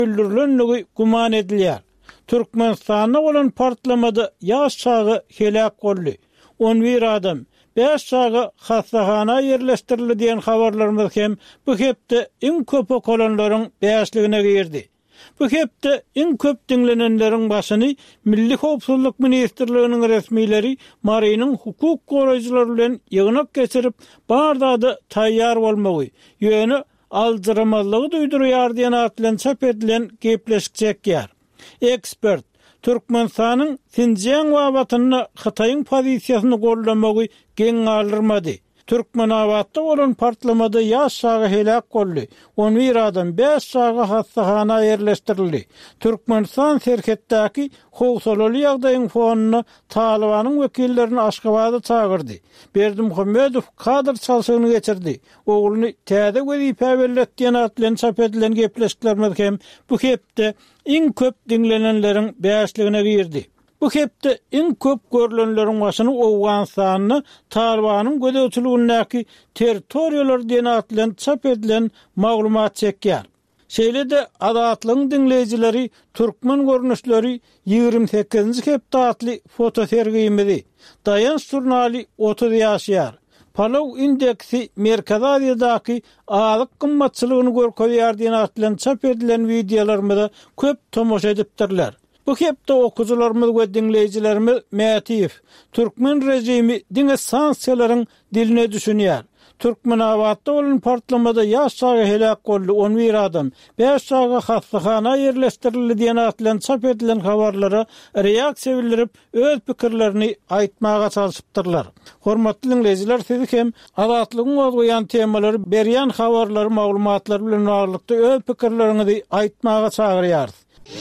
öldürülenligi guman edilýär. Türkmenistanda bolan partlamada ýaş çağı helak boldy. 11 adam 5 çağı hastahana yerleştirildi diýen habarlarymyz hem bu hepde iň köp olanlaryň 5'ligine girdi. Bu hepde iň köp dinlenenleriň başyny Milli Howpsuzlyk Ministrliginiň resmileri Marynyň hukuk goraýjylary bilen ýygnak geçirip bardada taýýar bolmagy, ýöne aldyramazlygy duýdurýar diýen atlan çap edilen gepleşik çekýär. Ekspert Türkmenistanyň Sinjiang wabatyny Hataýyň pozisiýasyny gollamagy geň alyrmady. Türkmenawatda bolan partlamada ýaş çağı helak boldy. 11 adam 5 çağı hastahana yerleştirildi. Türkmenistan serhetdäki howsalaly ýagdaýyň fonuna Talibanyň wekillerini Aşgabatda çağırdy. Berdimuhammedow kadr çalşygyny geçirdi. Ogluny täze wezipe belletdiýen atlan çap edilen gepleşiklerimiz hem bu hepde iň köp dinlenenleriň 5'ligine girdi. Bu hepde iň köp görülenleriň başyny Awganistanyny Talibanyň gödäwçiligindäki territoriýalar diýen atlan çap edilen maglumat çekýär. Şeýle-de adatlyň dinleýijileri türkmen görnüşleri 28-nji hepde atly foto sergimidi. Daýans jurnaly 30 ýaşýar. Palaw indeksi Merkez Aziýadaky azyk gymmatçylygyny görkezýär diýen atlan çap edilen videolarymyza köp tomoşa edipdirler. Bu hepde okujularymyz we dinleýijilerimiz mätif, türkmen rejimi diňe sanksiýalaryň diline düşünýär. Türkmenawatda bolan partlamada ýaş çağı helak boldy. 11 adam 5 çağı hastahana yerleştirildi diýen atlan çap edilen habarlara reaksiýa bildirip öz pikirlerini aýtmaga çalışypdyrlar. Hormatly dinleýijiler, siz hem adatlygyň goýan temalary berýän habarlary, maglumatlar bilen baglanykda öz pikirlerinizi aýtmaga çagyrýarys.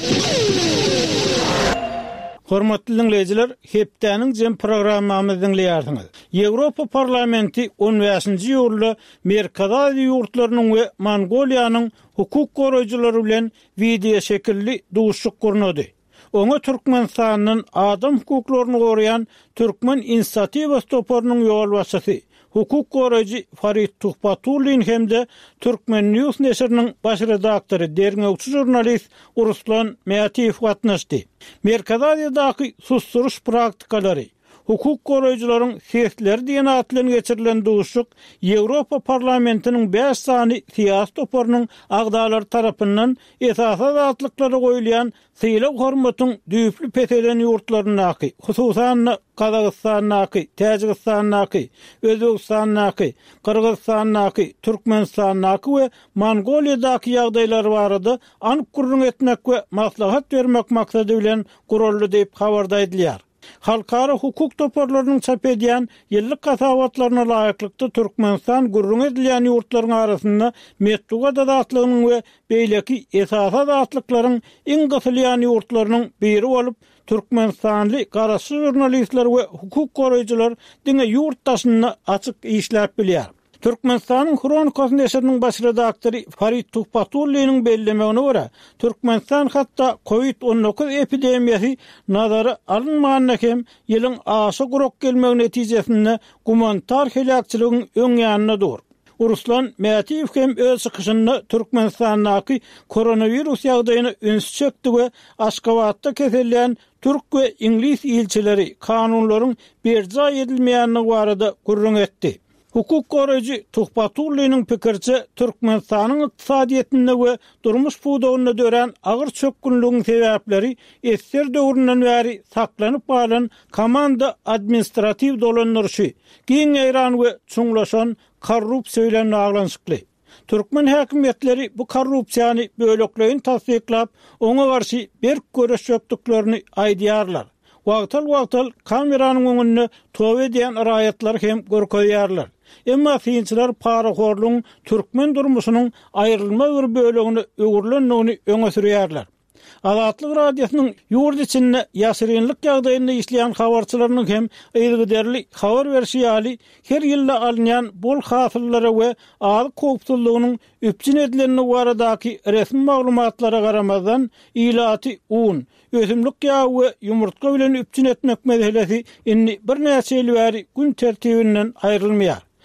Hormatly dinleýijiler, hepdäniň jem programmamyzy dinleýärsiňiz. Ýewropa Parlamenti 15-nji ýylda Merkez Aziýa ýurtlarynyň we Mongoliýanyň hukuk goraýjylary bilen video şekilli duşuk gurnady. Oňa Türkmenistanyň adam hukuklaryny goraýan Türkmen inisiatiwasy toparynyň ýol başçysy hukuk goraýjy Farit Tuhpatullin hemde Türkmen News neşriniň baş redaktory derňewçi jurnalist Ruslan Mätiýew gatnaşdy. Merkez Aziýadaky susturuş praktikalary, hukuk goraýjylaryň sesleri diýen atlan geçirilen duşuk Ýewropa Parlamentiniň 5 sany siýasat toparynyň agdalary tarapyndan esas azatlyklara goýulan syýlak hormatyň düýpli peselen ýurtlarynaky, hususan Kazakstanyňky, Täjikistanyňky, Özbegistanyňky, Kyrgyzstanyňky, Türkmenistanyňky we Mongoliýadaky ýagdaýlar barada anyk gurrun etmek we maslahat bermek maksady bilen guruldy diýip habarda edilýär. Halkara hukuk toparlarynyň çap edýän ýyllyk gasawatlaryna laýyklykda Türkmenistan gurrun edilýän ýurtlaryň arasynda Medduga adatlygynyň we beýleki esas adatlyklaryň iň gysylýan ýurtlarynyň biri bolup, Türkmenistanly garaşy jurnalistler we hukuk goraýjylar diňe ýurtdaşyny açyk işläp bilýär. Türkmenistanyň Kronikasy neşriniň baş redaktory Farit Tuhpatullyň bellemegine görä, Türkmenistan hatda COVID-19 epidemiýasy nazara alynmaganda hem ýylyň aşy gurok gelmegi netijesinde gumantar helakçylygyň öňýanyna dur. Ruslan Mätiýew hem öz çykyşynda Türkmenistanyňky koronavirus ýagdaýyny üns çekdi we Aşgabatda keselýän türk we ingliz ilçileri kanunlaryň berja edilmeýänligi barada gurrun etdi. Hukuk goraýjy Tuhpatullyň pikirçe Türkmenistanyň ykdysadyetinde we durmuş puwdagyna dören agyr çökgünlügiň sebäpleri esser döwründen bäri saklanyp galan komanda administrativ dolanýarşy, giň eýran we çuňlaşan korrupsiýa bilen aglanşykly. Türkmen häkimetleri bu korrupsiýany bölekleýin tasdiklap, oňa garşy berk göreş ýokduklarını aýdýarlar. Wagtal kameranyň öňünde töwe edýän raýatlar hem görkezýärler. Emma fiýinçiler paraxorlugyň türkmen durmuşynyň aýrylma bir bölegini öwürlendigini öňe sürýärler. Azatlyk radiosynyň ýurt içinde ýaşyrynlyk ýagdaýynda işleýän habarçylarynyň hem ýygyderli habar berýäli her ýylda alynýan bol hasyllara we azyk howpsuzlygynyň üpçün edilenine baradaky resmi maglumatlara garamazdan ilaty un, ösümlik ýagy we ýumurtga bilen üpçün etmek meselesi inni bir näçe ýyl bäri gün tertibinden aýrylmaýar.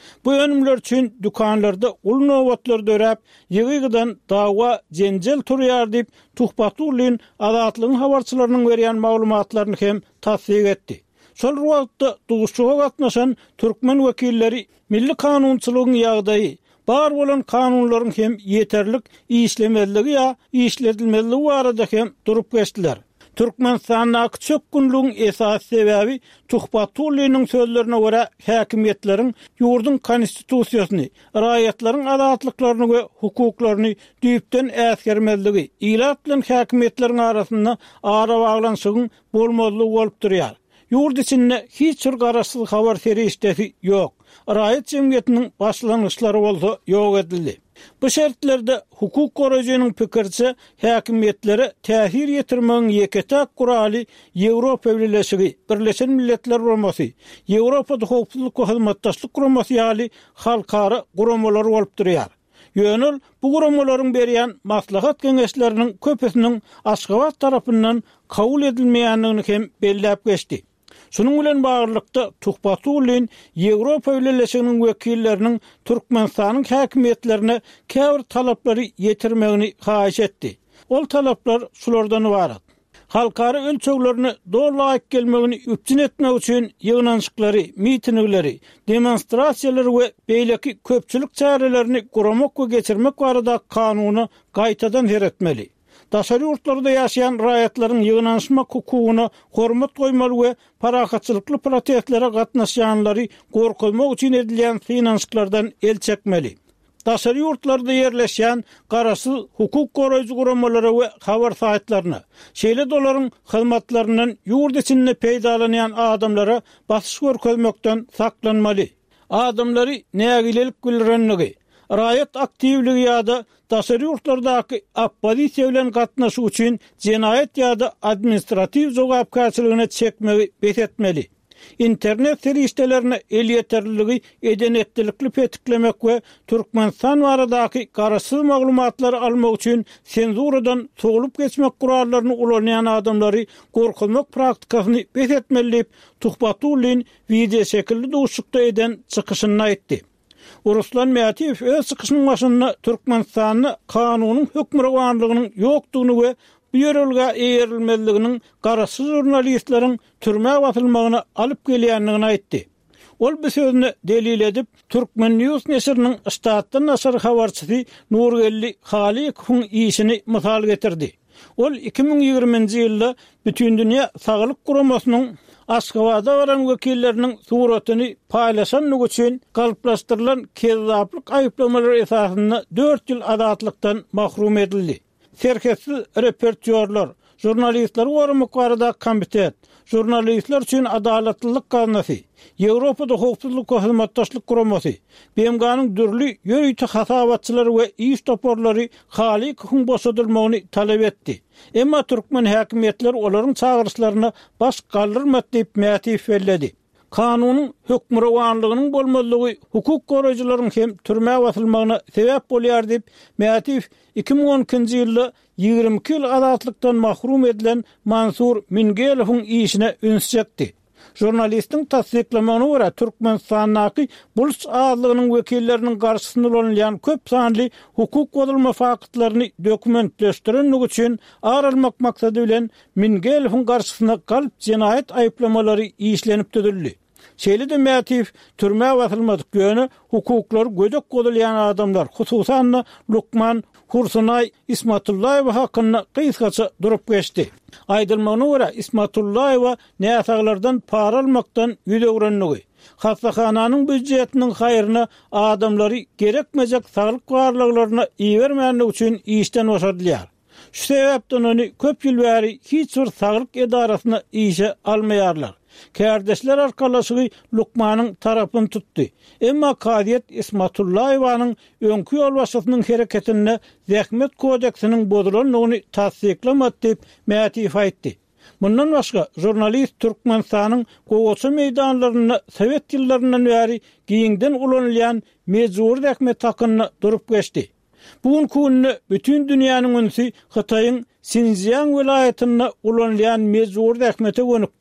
Bu önümler üçün dükanlarda ulu nowatlar dörep, ýygydan dawa jenjel turýar diýip Tuhpatulyn adatlygyň habarçylarynyň berýän maglumatlaryny hem tasdik etdi. Şol wagtda duguşçuga gatnaşan türkmen wekilleri milli kanunçylygyň ýagdaýy, bar bolan kanunlaryň hem ýeterlik işlemeligi ýa işletilmeligi barada hem durup geçdiler. Türkmenistan'da çok günlüğün esas sebebi Tuhpatulynyň sözlerine göre häkimetleriň ýurdun konstitusiýasyny, raýatlaryň adatlyklaryny we hukuklaryny düýpden äsgermezligi, ilat bilen häkimetleriň arasynda ara baglanşygyň bolmalygy bolup durýar. Ýurt içinde hiç bir garaşsyz habar ferişdesi ýok. Raýat jemgyýetiniň başlanýyşlary bolsa ýok edildi. Bu şertlerde hukuk goraýjynyň pikirçe häkimetlere täsir ýetirmegiň ýeketek guraly Ýewropa Birleşigi, Birleşen Milletler Guramasy, Ýewropa Howpsuzlyk we Hyzmatdaşlyk Guramasy ýaly halkara guramalar bolup durýar. Ýönül bu guramalaryň berýän maslahat geňeşleriniň köpüsiniň Aşgabat tarapyndan kabul edilmeýändigini hem belläp geçdi. Şunun bilen baglanykda Tuhpatulyn Ýewropa Birleşiginiň wekilleriniň Türkmenistanyň häkimetlerine käbir talaplary ýetirmegini haýyş etdi. Ol talaplar şulardan ibaret. Halkara ölçeglerini doğru laýyk gelmegini üpçün etmek üçin ýygnançyklary, mitingleri, demonstrasiýalary we beýleki köpçülik çarelerini guramak we geçirmek barada kanuny gaýtadan heretmeli. Daşary ýurtlarda ýaşaýan raýatlaryň ýygnanşmak hukugyna hormat goýmaly we parahatçylykly protestlere gatnaşýanlary gorkulmak üçin edilýän finançlardan el çekmeli. Daşary ýurtlarda ýerleşýän garaşsyz hukuk goraýjy guramalary we habar saýtlaryna, şeýle dolaryň hyzmatlarynyň ýurt içinde peýdalanýan adamlara basyş görkezmekden saklanmaly. Adamlary nägilelik bildirenligi, raýat aktivligi ýa-da daşary ýurtlardaky oppozisiýa bilen gatnaşy üçin jenaýat ýa-da administrativ jogapkarçylygyna çekmegi besetmeli. İnternet serişdelerini el yeterliligi edenetlilikli petiklemek we Türkmenistan baradaky garaşsyz maglumatlary almak üçin senzuradan sogulup geçmek gurallaryny ulanýan adamlary gorkulmak praktikasyny besetmeli. Tuhpatulyn video şekilde duşukda eden çykyşyny aýtdy. Ruslan Mätiýew öz çykyşynyň başynda Türkmenistanyň kanunyň hökmranlygynyň ýokdugyny we bu ýörelge eýerilmezliginiň garaşsyz jurnalistleriň türmäge atylmagyna alyp gelýändigini aýtdy. Ol bu sözüni delil edip Türkmen News neşriniň Istatdan naşar habarçysy Nurgelli Halikowyň işini mysal getirdi. Ol 2020-nji ýylda bütün dünýä saglyk guramasynyň Aşgabada baran wekilleriniň suratyny paýlaşanlyk üçin galyplaşdyrylan kezzaplyk aýyplamalary esasynda 4 ýyl adatlykdan mahrum edildi. Serketsiz reportyorlar, jurnalistler gorumak barada komitet, jurnalistler üçin adalatlylyk kanunasy, Ýewropada Howpsuzlyk we Hyzmatdaşlyk Guramasy, BMG'nyň dürli ýöýti hasabatçylary we iş toporlary Halikowyň boşadylmagyny talap etdi. Emma türkmen häkimetleri olaryň çağırışlaryna baş galdyrmady diýip Mätiýew belledi. Kanunyň hökmranlygynyň bolmalygy hukuk goraýjylaryň hem türmäge atylmagyna sebäp bolýar diýip Mätiýew 2012-nji ýylda 22 ýyl adatlykdan mahrum edilen Mansur Mingelewiň işine üns çekdi. Jurnalistiň tasdiklamagyna görä Türkmenistanyň Buls adlygynyň wekilleriniň garşysynda bolan köp sanly hukuk bozulma faktlaryny dokumentleşdirenlik üçin aralmak maksady bilen Mingelewiň garşysyna galyp jenaýat aýyplamalary işlenip düdüldi. Şeýle-de Mätiýew türmäge atylmadyk ýöne hukuklary gödek godalýan adamlar, hususan Lukman Hursunay Ismatullaýew hakkynda kysgaça durup geçdi. Aýdylmagyna görä Ismatullaýew näsaglardan para almakdan ýüdegrenligi, hastahananyň büdjetiniň haýryna adamlary gerekmejek saglyk barlyklaryna iýermänlik üçin işden boşadylýar. Şu sebäpden ony köp ýyl bäri hiç bir saglyk edarasyna işe almaýarlar. Kardeşler arkalaşığı Lukman'ın tarafını tuttu. Emma Kadiyet İsmatullaýewaň öňkü ýol başçysynyň hereketine zähmet kodeksiniň bozulanlygyny tasdiklamady diýip Mätiýew aýtdy. Bundan başga jurnalist Türkmenistanyň gowaçy meýdanlaryna Sowet ýyllaryndan bäri giňden ulanylýan mejbur zähmet hakyna durup geçdi. Bugun kunny bütün dünýäniň önsü Hytaýyň Sinjiang welaýatyna ulanylýan mejbur zähmete gönükdi.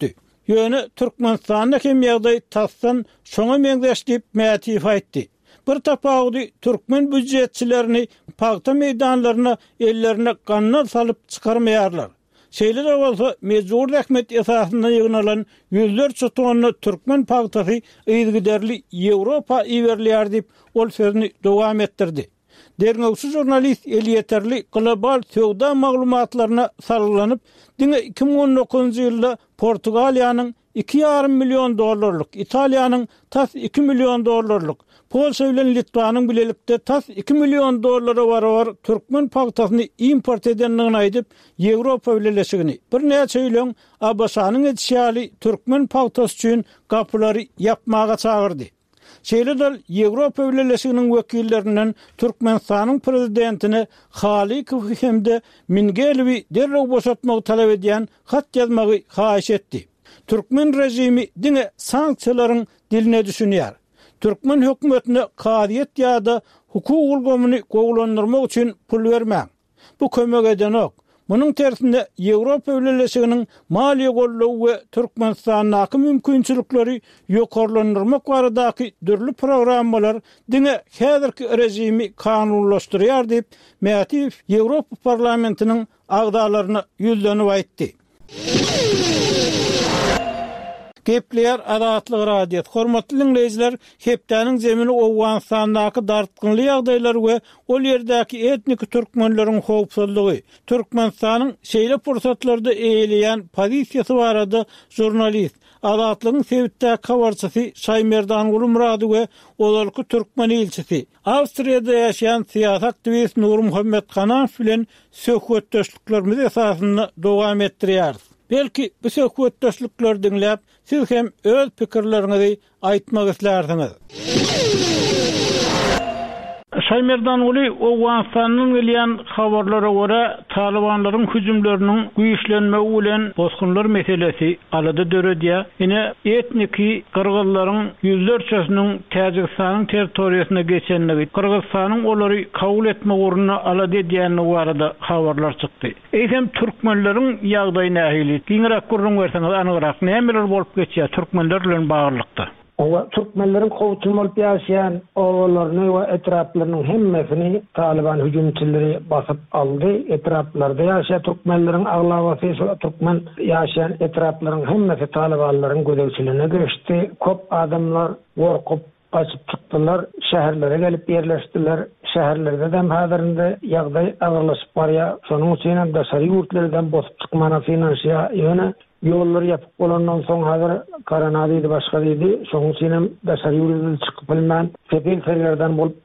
Yöne Türkmenistan'da hem ýagdaý tassan şoňa meňzeşdip mätif aýtdy. Bir tapawdy türkmen büdjetçilerini paýta meýdanlaryna ellerine ganna salyp çykarmaýarlar. Şeýle de bolsa mejbur rahmet esasynda ýygnalan yüzlerçe tonna türkmen paýtasy ýygyderli Ýewropa iwerlýär diýip ol sözüni dowam etdirdi. Derňowçy jurnalist Elieterli global söwda maglumatlaryna sarylanyp, diňe 2019-njy ýylda Portugaliýanyň $2,5 milyon, Italiýanyň tas $2 milyon, Polşa bilen Litvanyň bilelikde tas $2 milyon barar türkmen paýtasyny import edenligini aýdyp, Ýewropa Birleşigini bir näçe ýyl Abaşanyň etişýaly türkmen paýtasy üçin gapylary ýapmaga çagyrdy. Şeýle Ýewropa Birleşiginiň wekillerinden Türkmenistanyň prezidentine Halikow hemde Mingelewi derrew boşatmagy talap edýän hat ýazmagy haýyş etdi. Türkmen rejimi diňe sanksiýalaryň diline düşünýär. Türkmen hökümetine qadiýet ýa-da hukuk ulgamyny gowlandyrmak üçin pul bermäň. Bu kömek edenok. Munyň tersinde Ýewropa Birleşiginiň maliýe gollawy we Türkmenistanyň mümkinçilikleri ýokarlandyrmak baradaky dürli programmalar diňe häzirki rejimi kanunlaşdyrýar diýip Mätif Ýewropa parlamentiniň agdalaryna ýüzlenip aýtdy. Gepler adatlyk radio. Hormatly dinleyijiler, hepdeniň zemini Owganstandaky dartgynly ýagdaýlar we ol ýerdäki etnik türkmenleriň howpsuzlygy, Türkmenistanyň şeýle pursatlarda eýleýän pozisiýasy barada jurnalist, adatlygyň sebitde kawarçysy Şaýmerdan Gulumrady we olarky türkmen elçisi, Awstriýada ýaşaýan siýasat aktivist Nur Muhammed Hanafi bilen söhbetdeşliklerimiz esasynda dowam etdirýär. Belki bu söhbetdeşlikler dinläp siz hem öz pikirleriňizi aýtmak islersiňiz. Şaýmerdan uly Owganstanyň gelýän habarlara görä Talibanlaryň hüjümleriniň güýçlenmegi bilen bosgunlar meselesi alada döredýär. Ine etniki Kyrgyzlaryň ýüzlerçesiniň Täjikistanyň territoriýasyna geçenligi, Kyrgyzstanyň olary kabul etme uğruna alada edýänligi barada habarlar çykdy. Eýsem türkmenleriň ýagdaýy nähili? Giňrak gurrun berseňiz anygyrak nämeler bolup geçýär türkmenler bilen baglykda? O Türkmenlerin kovutulmalıp yaşayan oğullarını ve etraflarının hemmesini Taliban hücumçileri basıp aldı. Etraflarda yaşayan Türkmenlerin ağlavası, Türkmen yaşayan etrafların hemmesi Talibanların gözevçiliğine geçti. Kop adamlar korkup kaçıp çıktılar. Şehirlere gelip yerleştiler. Şehirlerde de hazırında yağday ağırlaşıp var ya. Sonun için de sarı yurtlardan bozup çıkmanasıyla yöne yolları yapıp olandan sonra hazır karanadıydı, başkadıydı. Sonun için de sarı yurtlardan çıkıp bilmem. Sepil serilerden bulup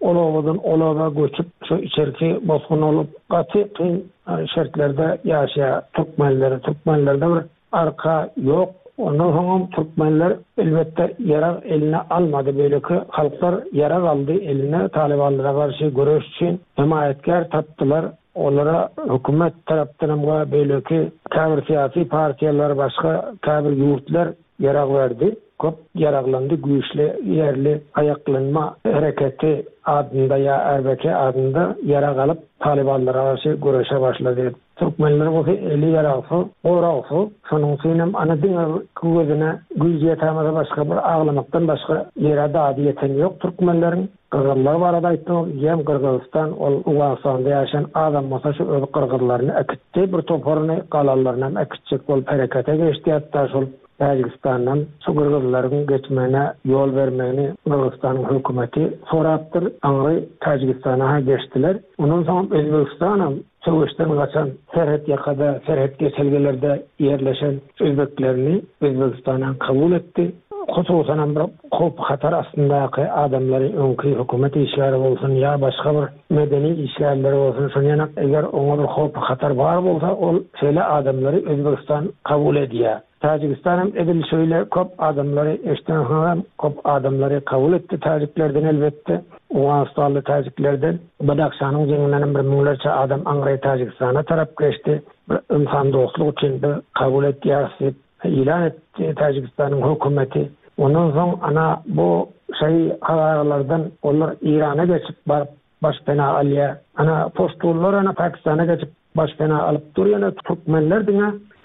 olava göçüp şu içeriki bozgun olup katı şartlarda yaşaya Türkmenlerde bir arka yok. Ondan sonra Türkmenler elbette yarak eline almadı. Böyleki halklar yarak aldı eline. Talibanlara karşı görüş için himayetkar tattılar. Onlara hükümet tarafından böyleki kabir siyasi partiyalar, başka kabir yurtlar yarak verdi. Köp yaraklandı, güçlü yerli ayaklanma hareketi adında ya RBK adında yarak alıp Talibanlara karşı görüşe başladı. Türkmenler bu eli yaraksı, oraksı, sonun sinem anadın kuvvetine güç yetemede başka bir ağlamaktan başka yere dadı yeten yok. Türkmenlerin Kırgızlar var adaytı, yem Kırgızistan, Owganstanda yaşayan adam masa şu öz Kırgızlarını akitti, bir toparını kalallarından akitecek olup harekete geçti. Hatta şu Tajikistan'dan şu Kırgızların geçmene, yol vermeni Kırgızistan'ın hükümeti sorattır. Anrı Tajikistan'a geçtiler. Ondan sonra Özbekistan'ın Söğüşten kaçan Serhet yakada, Serhet geçelgelerde yerleşen Özbeklerini Özbekistan'a kabul etti. Hususan bir kop hatar aslındaki adamları önkü hükümet işleri olsun ya başka bir medeni işlerleri olsun. Sonra eğer ona bir kop hatar var olsa o şöyle adamları Özbekistan kabul ediyor. Tajikistan'ın edil şöyle kop adamları eşten kop adamları kabul etti. Tajiklerden elbette. Owganstanlı Tajiklerden Badakşanyň jeňinden bir müňlerçe adam Angray Tajikistan'a tarap geçti. Bir insan dostluk için de kabul etýär, ilan etdi Tajikistan'ın hükümeti. Ondan soň ana bu habarlardan onlar İran'a geçip başpena alýar. Ana postullar ana Pakistan'a geçip başpena alıp durýar. Türkmenler diňe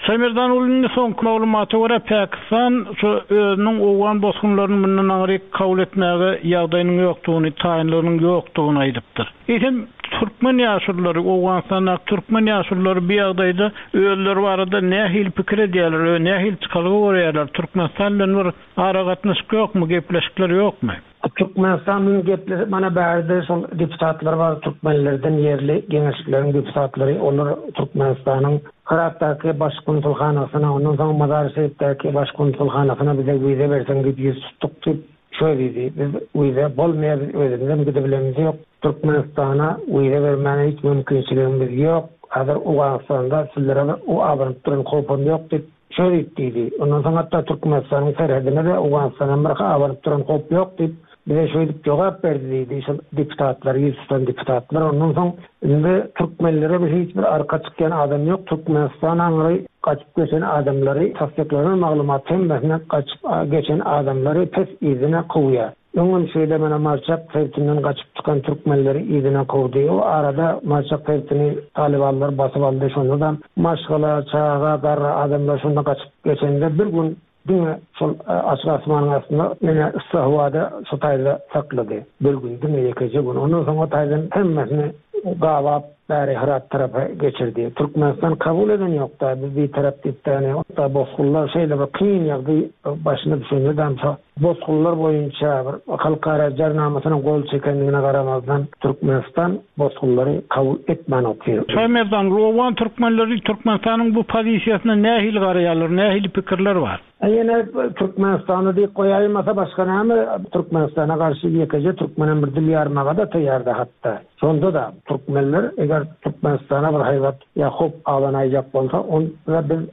Şamirdan ulunny soňky maglumaty görä Pakistan şu özüniň owan bosgunlaryny mundan aňry kabul etmäge ýagdaýynyň ýokdugyny, taýinlanyň ýokdugyny aýdypdyr. Etem Türkmen ýaşurlary, Owganstanyň Türkmen ýaşurlary bir ýagdaýda özleri barada nähil pikir edýärler, nähil çykalygy görýärler. Türkmenistan bilen bir ara gatnaşyk ýokmy, gepleşikler ýokmy? Türkmenistan'ın gepleri bana bärde şol deputatlar var, Türkmenlerden yerli geňeşiklerin deputatlary, onlar Türkmenistan'ın Kırat'taki başkonsulhanasyna, ondan soň Mazar-ı-Şerif'teki başkonsulhanasyna bize vize bersen diýip ýüz tuttuk diýip şöyle dedi. Biz vize bolmaýar, özümizden gidebilemiz ýok. Türkmenistan'a vize bermäne hiç mümkinçiligimiz ýok. Hazır Owganstanda sizlere o abanyp duran hopum ýok diýip şöyle dedi. Ondan soň hatda Türkmenistan'ın serhedine de Owganstanyň bir abanyp duran hop ýok diýip bize şöyle cevap berdi dedi. Deputatlar, yüzden deputatlar. Ondan soň indi Türkmenlere bir hiçbir arka çıkan adam yok. Türkmenistan'a kaçıp geçen adamları, tasdiklerine maglumat hemmesine kaçıp geçen adamları pes izine kovuyor. Onun şeyde bana Marçak Fevti'nden kaçıp çıkan Türkmenleri izine kovdu. O arada Marçak Fevti'ni Talibanlar basıp aldı. Şundan Maşgala, Çağa, Garra adamlar şundan kaçıp geçende bir gün dünya şol açık asmanın aslında mene ıssahvada şu tayda sakladı. Bir gün dünya yekece gün. Ondan sonra taydan hemmesini gavap bari Herat tarafa geçirdi. Türkmenistan kabul eden yok da bir taraf dittani. Hatta bozkullar şeyle bir kıyın yaptı başına düşündü. Bozkullar boyunca halkara carnamasına gol çekenliğine karamazdan Türkmenistan bozkulları kabul etmen atıyor. Şamirdan, Owan Türkmenleri Türkmenistan'ın bu pozisyasına nähil garaýarlar, nähil pikirler var? Yine Türkmenistan'ı diýip goýaýmasa başga näme Türkmenistan'a karşı ýekece Türkmenen bir dil ýarmaga da taýýardy hatda. Şonda da Türkmenler eger Türkmenistan'a bir haýbat ýa hop alanaýjak bolsa, onda biz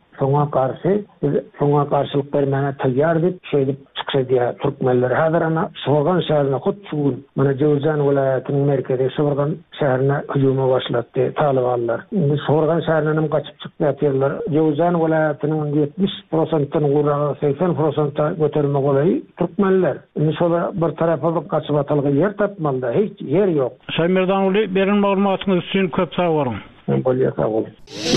soňa karşylyk bermäne taýýar diýip şeýle çykşy diýär Türkmenler. Häzir ana Şowgan şäherine hutçugun mana Jowzjan welaýatynyň merkezi Şowgan şäherine hüjuma başlatdy Talibanlar. Indi Şowgan şäherinden gaçyp çykýarlar. Jowzjan welaýatynyň 70%-den guragy 80% göterme golaý Türkmenler. Indi şola bir tarafa gaçyp atalgy yer tapmalda hiç yer ýok. Şamirdan uly berin maglumatyňyz üçin köp sag bolun. Bolýar sag bolun.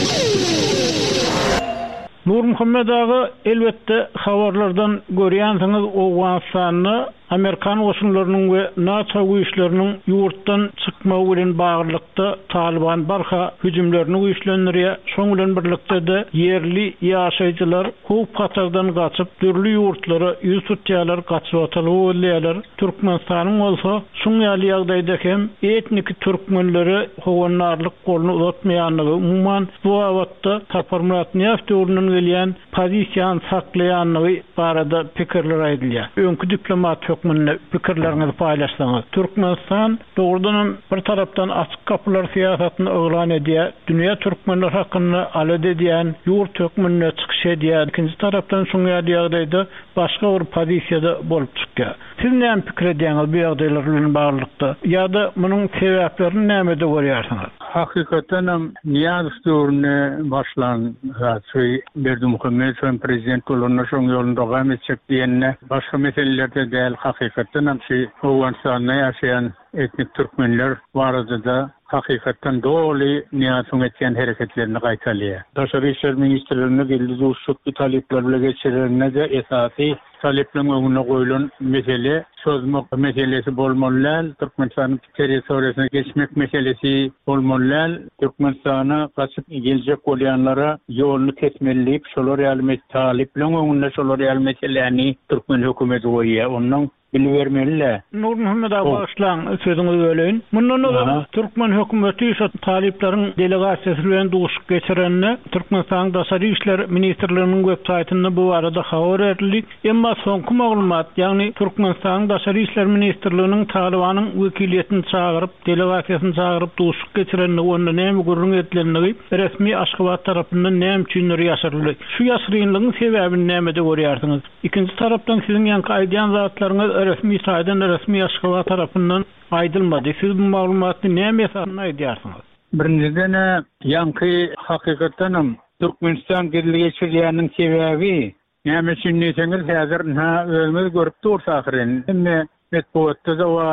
Nur Muhammed ağa elbette habarlardan görýänsiňiz Owganstanyny Amerikan goşunlarynyň we NATO güýçleriniň ýurtdan çykmagy bilen baglykda Taliban barha hüjümlerini güýçlendirýär. Şoň bilen birlikde de yerli ýaşaýjylar huk patardan gaçyp türli ýurtlara ýüz tutýarlar, gaçyp atylýarlar. Türkmenistanyň bolsa şuňaly ýagdaýda hem etnik türkmenleri howanarlyk golunu uzatmaýanlygy, umman bu wagtda Taparmurat Neft döwründen gelýän pozisiýany saklaýanlygy barada pikirler aýdylýar. Öňkü diplomat hökmünde pikirlerinizi paylaşsanız. Türkmenistan doğrudan bir taraftan açık kapılar siyasetini öğlan edýär, dünya Türkmenler hakkında alad edýän ýurt hökmüne çykyş edýär. İkinci taraftan şuňa ýagdaýda başga bir pozisiýada bolup çykýar. Siz näme pikir edýäňiz bu ýagdaýlar bilen baglyqda? Ýa-da munyň sebäplerini nämede görýärsiňiz? Hakikaten Niyaz döwrüne başlan Berdimuhammed prezident bolanyna şoň ýolunda dowam etjek diýenne başga meselelerde däl hakikaten Owganstanda ýaşaýan etnik türkmenler barada da hakikaten doly Niyazyň etýän hereketlerini gaýtalýar. Daşary işler ministrligine geldi duşuk talepler bilen geçirenine de esasy taleplerin öňüne goýulan mesele sözmek meselesi bolmaly, Türkmenistanyň territoriýasyna geçmek meselesi bolmaly, Türkmenistana gaçyp geljek bolýanlara ýoluny kesmeliyip şolar ýaly taleplerin öňünde şolar ýaly meselelerini Türkmen hökümeti goýýar. Ondan bilvermeliler. Nur Muhammed ağa başlan sözüňizi böleýin. Mundan Türkmen hökümeti şu taliplerin delegasiýasy bilen duşuk geçirenine Türkmenistanyň Daşary işler ministrliginiň web saýtynda bu arada habar berildi. Emma soňky maglumat, ýagny Türkmenistanyň Daşary işler ministrliginiň Talibanyň wekiliýetini çagyryp, delegasiýasyny çagyryp duşuk geçirenine onda näme gurrun edilenligi resmi Aşgabat tarapyndan näme üçin ýaşyryldy. Şu ýaşyrynlygyň sebäbini nämede görýärsiňiz? İkinji tarapdan siziň ýanky aýdýan zatlaryňyz resmi saydan resmi Aşgabat tarapyndan aýdylmady. Siz bu maglumaty näme esasyna aýdýarsyňyz? Birinciden ýanky hakikaten Türkmenistan geldi geçirýäniň sebäbi näme üçin diýseňiz häzir özüňiz görüp dursaňyz. Emme metbuatda da bar,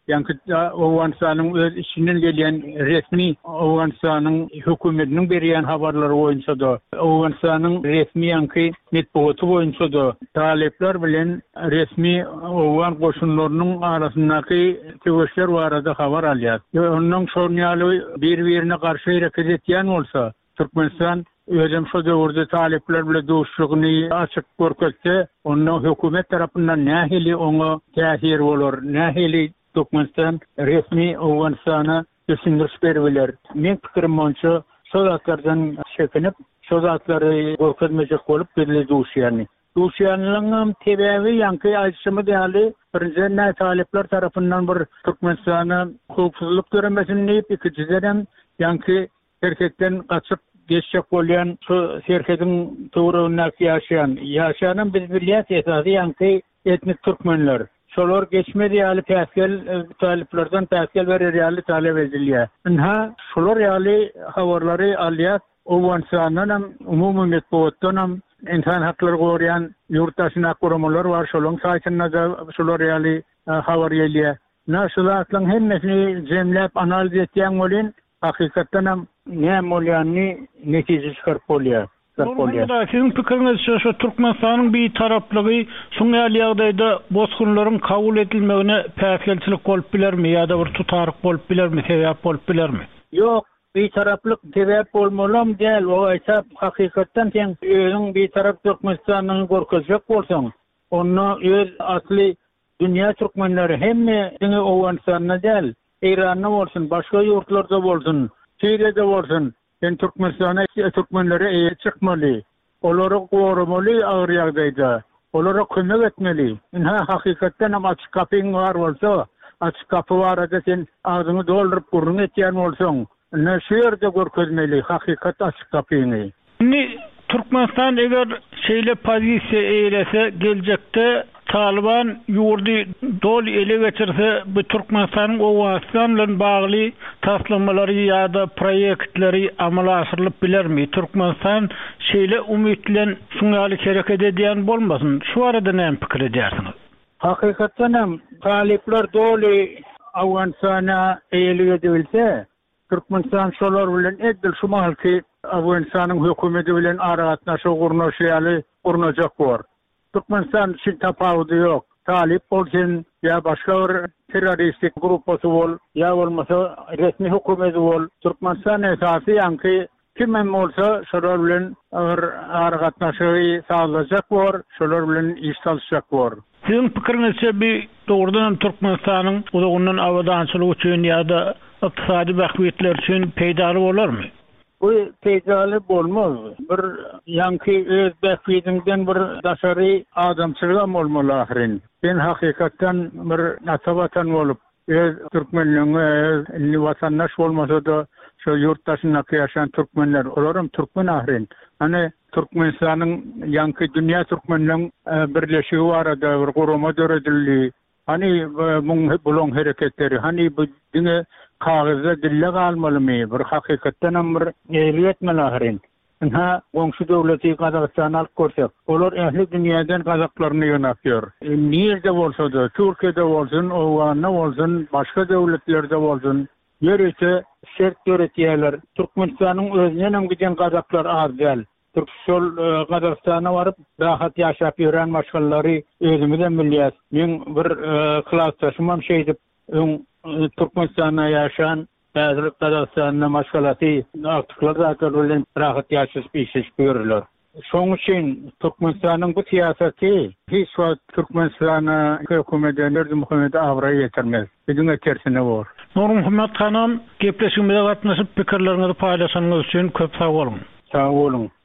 Yankı Awganistan'ın öz içinden gelen resmi Awganistan'ın hökümetinin beriyen habarları boyunça da Awganistan'ın resmi yankı netbotu boyunça da talepler bilen resmi Awgan koşunlarının arasındaki tövüşler barada habar alýar. Onun şonyaly bir-birine karşı hareket etýän bolsa Türkmenistan özüm şu döwürde talepler bilen dostlugyny açyk görkezse, onun hökümet tarapyndan nähili oňa täsir bolar, nähili Türkmenistan resmi Awganistan'a düşündürüş berýär. Men pikirim boýunça şolatlardan çekinip, şolatlary görkezmejek bolup berildi uşýany. Uşýanyň tebebi ýanky aýşymy däli, birinji talepler tarapyndan bir Türkmenistana hukuksyzlyk göremesini diýip, ikinciden ýanky erkekden gaçyp geçecek bolýan şu şerhedin töwreginde ýaşaýan biz bilýät esasy ýanky etnik türkmenler. Şolar geçmedi ýaly taleplerden täsir berer ýaly talep edilýär. Inha şolar ýaly habarlary alýar. Awganistandan hem umumy metbuatdan hem insan hakları goýan ýurtdaşyna guramalar bar, şolaryň saýtynda da şolar ýaly habar gelýär. Näşulatyň hemmesini jemläp analiz etýän bolýan, hakykatdan hem näme bolýany netije çykaryp bolýar. Sizin pikiriňizçe şu Türkmenistanyň bir taraplygy şuňa ýagdaýda bozgunlaryň kabul edilmegine päsgelçilik bolup bilermi ýa-da bir tutaryk bolup bilermi, sebäp bolup bilermi? Ýok, bir taraplyk sebäp bolmalam däl, o aýsap hakykatdan sen özüň bir tarap Türkmenistanyň görkezjek bolsaň, onu öz asly dünýä türkmenleri hemme diňe Awganistanyna däl, Iranyna bolsun, başga ýurtlarda bolsun, Siriýede bolsun, sen Türkmenistana türkmenleri çykmaly, olary gorumaly agyr ýagdaýda, olara kömek etmeli. Inha hakykatdan hem açyk kapyň bar bolsa, açyk kapy barada sen ağzyny doldurup gurrun etýän bolsaň, ne şu ýerde görkezmeli hakykat açyk kapyny. Türkmenistan eger şeýle pozisiýa eýlese geljekde Taliban ýurdy dol ele geçirse bu Türkmenistanyň Awganistan bilen bagly taslammalary ýa-da proýektleri amala aşyrylyp bilermi? Türkmenistan şeýle umyt bilen şuňaly hareket edýän bolmasyn. Şu arada näme pikir edýärsiňiz? Hakykatdan hem talepler doly Awganistana eýeli edilse, Türkmenistan şolar bilen edil şu mahalki Awganistanyň hökümeti bilen aragatnaşy gurnaşýaly gurnajak bar. Türkmenistan için tapawudy ýok. Talip bolsun ýa başga bir terroristik grupasy bol, ýa bolmasa resmi hökümeti bol. Türkmenistan esasy ýanky kimem bolsa şolar bilen aragatnaşy sağlajak bar, şolar bilen iş çalışjak bar. Sizin pikiriňizçe bir dogrudan Türkmenistanyň uzagundan awadançylygy üçin ýa-da iqtisadi bähwetler üçin peýdaly bolarmy? Bu peýdaly bolmaz. Bir ýanky öz bähwetinden bir daşary adamçylyga bolmaly ahyrin. Ben hakykatdan bir nasabatan bolup, öz türkmenliğine vatandaş bolmasa da şu ýurtdaşyna ýaşaýan türkmenler, olaram türkmen ahyrin. Hani Türkmenistanyň ýanky dünýä türkmenliğiniň birleşigi barada bir gurama döredildi. Hani bulan hareketleri, hani bu diňe kağızda dille galmalymy, bir hakykatdan hem bir eýli etmeli ahyrin. Ha, goňşy döwleti Kazakystan alyp görse, olar ähli dünýäden kazaklaryny ýönäpýär. Nerede bolsa da, Türkiýede bolsun, Awganysta bolsun, başga döwletlerde bolsun, ýerse şert göretýärler. Türkmenistanyň özünden hem giden kazaklar az däl. Türkçol Kazakstana barıp rahat ýaşap ýören maşgallary özümizden bilýäs. Men bir klastaşymam şeýdip, Türkmenistana ýaşaýan Bazı Kazakistan'da maşgalaty aktifler zaten bilen rahat ýaşaş işiş görürler. Şoň üçin Türkmenistanyň bu siýasaty hiç wagt Türkmenistana hökümetleri Muhammed Awra ýetirmez. Biziňe tersine bar. Nur Muhammed Hanam, gepleşigimize gatnaşyp pikirlerinizi paýlaşanyňyz üçin köp sag bolun. Sag bolun.